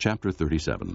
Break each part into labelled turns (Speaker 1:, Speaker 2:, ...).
Speaker 1: Chapter 37.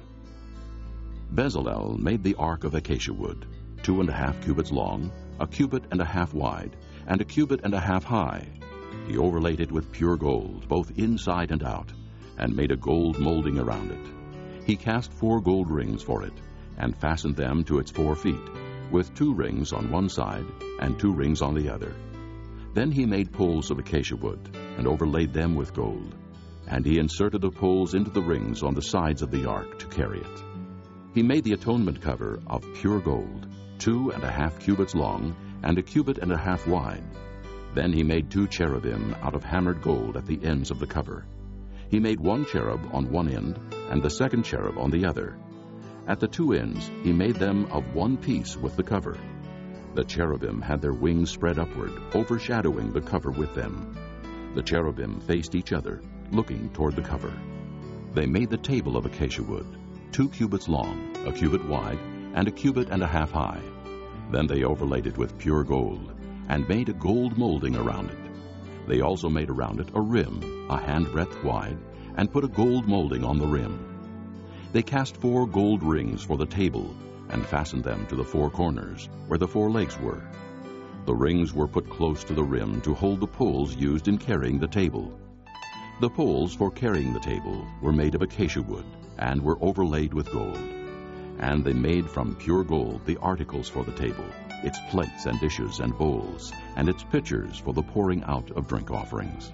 Speaker 1: Bezalel made the ark of acacia wood, 2.5 cubits long, 1.5 cubits wide, and 1.5 cubits high. He overlaid it with pure gold, both inside and out, and made a gold molding around it. He cast 4 gold rings for it, and fastened them to its 4 feet, with 2 rings on one side and 2 rings on the other. Then he made poles of acacia wood, and overlaid them with gold. And he inserted the poles into the rings on the sides of the ark to carry it. He made the atonement cover of pure gold, 2.5 cubits long, and 1.5 cubits wide. Then he made 2 cherubim out of hammered gold at the ends of the cover. He made 1 cherub on one end, and the second cherub on the other. At the 2 ends he made them of one piece with the cover. The cherubim had their wings spread upward, overshadowing the cover with them. The cherubim faced each other, looking toward the cover. They made the table of acacia wood, 2 cubits long, 1 cubit wide, and 1.5 cubits high. Then they overlaid it with pure gold, and made a gold molding around it. They also made around it a rim, a handbreadth wide, and put a gold molding on the rim. They cast 4 gold rings for the table, and fastened them to the 4 corners, where the 4 legs were. The rings were put close to the rim to hold the poles used in carrying the table. The poles for carrying the table were made of acacia wood, and were overlaid with gold. And they made from pure gold the articles for the table, its plates and dishes and bowls, and its pitchers for the pouring out of drink offerings.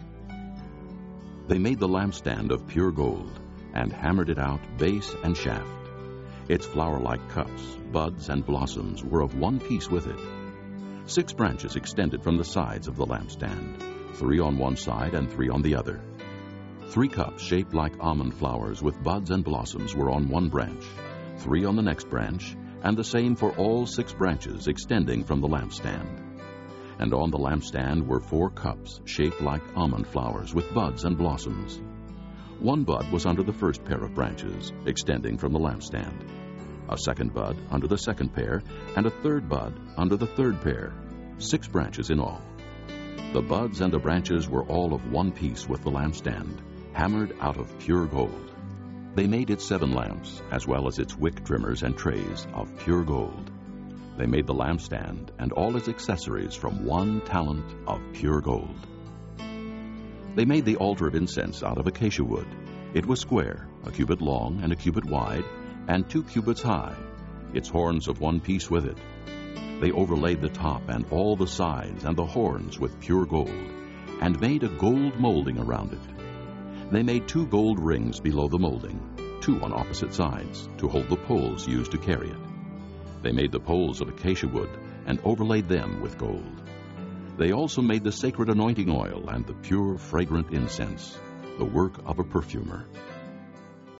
Speaker 1: They made the lampstand of pure gold, and hammered it out base and shaft. Its flower-like cups, buds, and blossoms were of one piece with it. 6 branches extended from the sides of the lampstand, 3 on one side and 3 on the other. 3 cups shaped like almond flowers with buds and blossoms were on one branch, 3 on the next branch, and the same for all 6 branches extending from the lampstand. And on the lampstand were 4 cups shaped like almond flowers with buds and blossoms. 1 bud was under the first pair of branches, extending from the lampstand, a 2nd bud under the 2nd pair, and a 3rd bud under the 3rd pair, 6 branches in all. The buds and the branches were all of one piece with the lampstand, hammered out of pure gold. They made its 7 lamps, as well as its wick trimmers and trays, of pure gold. They made the lampstand and all its accessories from 1 talent of pure gold. They made the altar of incense out of acacia wood. It was square, 1 cubit long and 1 cubit wide, and 2 cubits high, its horns of one piece with it. They overlaid the top and all the sides and the horns with pure gold, and made a gold molding around it. They made 2 gold rings below the molding, 2 on opposite sides, to hold the poles used to carry it. They made the poles of acacia wood, and overlaid them with gold. They also made the sacred anointing oil and the pure, fragrant incense, the work of a perfumer.